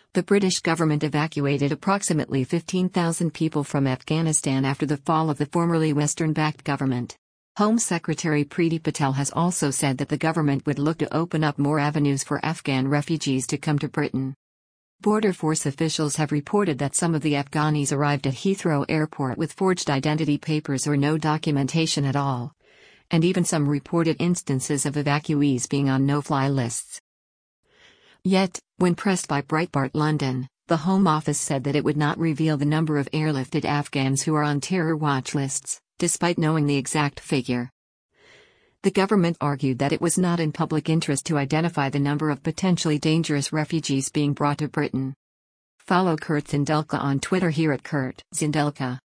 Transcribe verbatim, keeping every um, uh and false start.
The British government evacuated approximately fifteen thousand people from Afghanistan after the fall of the formerly Western-backed government. Home Secretary Priti Patel has also said that the government would look to open up more avenues for Afghan refugees to come to Britain. Border Force officials have reported that some of the Afghanis arrived at Heathrow Airport with forged identity papers or no documentation at all, and even some reported instances of evacuees being on no-fly lists. Yet, when pressed by Breitbart London, the Home Office said that it would not reveal the number of airlifted Afghans who are on terror watch lists, despite knowing the exact figure. The government argued that it was not in public interest to identify the number of potentially dangerous refugees being brought to Britain. Follow Kurt Zindelka on Twitter here at Kurt Zindelka.